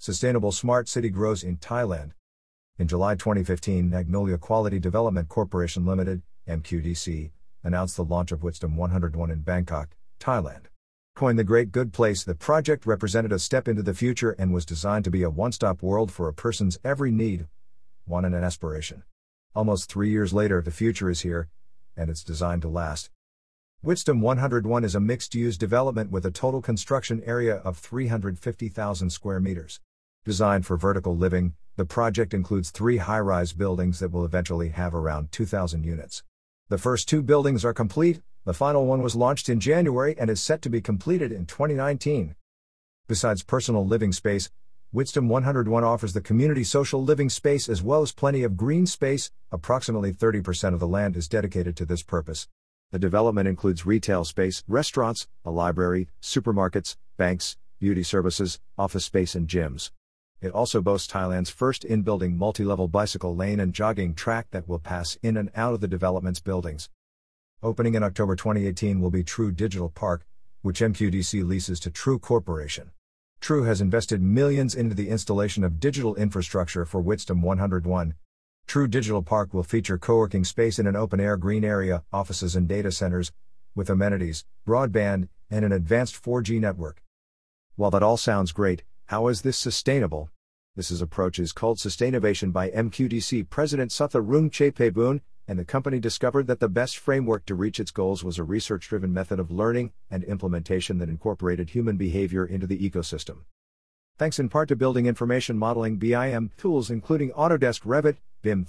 Sustainable Smart City grows in Thailand. In July 2015, Magnolia Quality Development Corporation Limited, MQDC, announced the launch of Wisdom 101 in Bangkok, Thailand. Coined the Great Good Place, the project represented a step into the future and was designed to be a one-stop world for a person's every need, want and an aspiration. Almost 3 years later, the future is here, and it's designed to last. Wisdom 101 is a mixed-use development with a total construction area of 350,000 square meters. Designed for vertical living, the project includes 3 high-rise buildings that will eventually have around 2,000 units. The first 2 buildings are complete, the final one was launched in January and is set to be completed in 2019. Besides personal living space, Wisdom 101 offers the community social living space as well as plenty of green space. Approximately 30% of the land is dedicated to this purpose. The development includes retail space, restaurants, a library, supermarkets, banks, beauty services, office space and gyms. It also boasts Thailand's first in-building multi-level bicycle lane and jogging track that will pass in and out of the development's buildings. Opening in October 2018 will be True Digital Park, which MQDC leases to True Corporation. True has invested millions into the installation of digital infrastructure for Wisdom 101. True Digital Park will feature co-working space in an open-air green area, offices and data centers, with amenities, broadband, and an advanced 4G network. While that all sounds great, how is this sustainable? This approach is called Sustainavation by MQDC President Sutharung Chapeboon, and the company discovered that the best framework to reach its goals was a research-driven method of learning and implementation that incorporated human behavior into the ecosystem. Thanks in part to building information modeling BIM tools including Autodesk Revit, BIM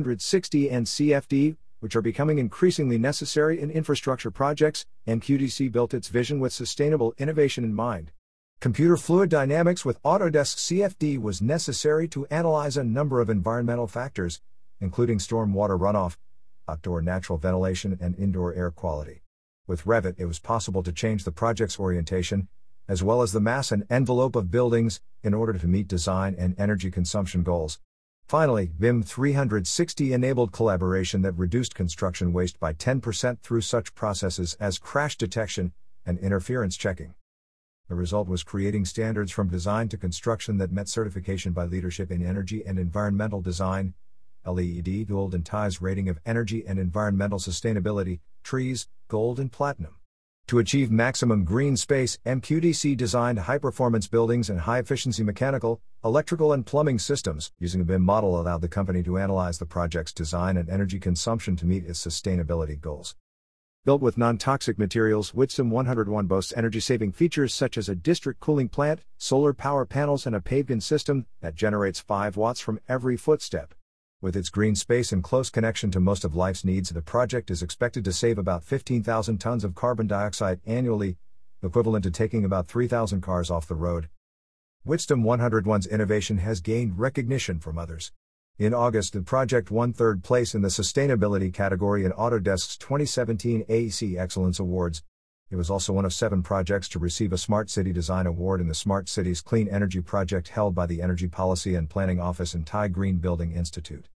360 and CFD, which are becoming increasingly necessary in infrastructure projects, MQDC built its vision with sustainable innovation in mind. Computer fluid dynamics with Autodesk CFD was necessary to analyze a number of environmental factors, including stormwater runoff, outdoor natural ventilation and indoor air quality. With Revit, it was possible to change the project's orientation, as well as the mass and envelope of buildings, in order to meet design and energy consumption goals. Finally, BIM 360 enabled collaboration that reduced construction waste by 10% through such processes as crash detection and interference checking. The result was creating standards from design to construction that met certification by Leadership in Energy and Environmental Design, LEED Gold and TIE's rating of energy and environmental sustainability, trees, gold and platinum. To achieve maximum green space, MQDC designed high-performance buildings and high-efficiency mechanical, electrical and plumbing systems. Using a BIM model allowed the company to analyze the project's design and energy consumption to meet its sustainability goals. Built with non-toxic materials, Wisdom 101 boasts energy-saving features such as a district cooling plant, solar power panels and a paved-in system that generates 5 watts from every footstep. With its green space and close connection to most of life's needs, the project is expected to save about 15,000 tons of carbon dioxide annually, equivalent to taking about 3,000 cars off the road. Wisdom 101's innovation has gained recognition from others. In August, the project won 3rd place in the sustainability category in Autodesk's 2017 AEC Excellence Awards. It was also one of 7 projects to receive a Smart City Design Award in the Smart Cities Clean Energy Project held by the Energy Policy and Planning Office and Thai Green Building Institute.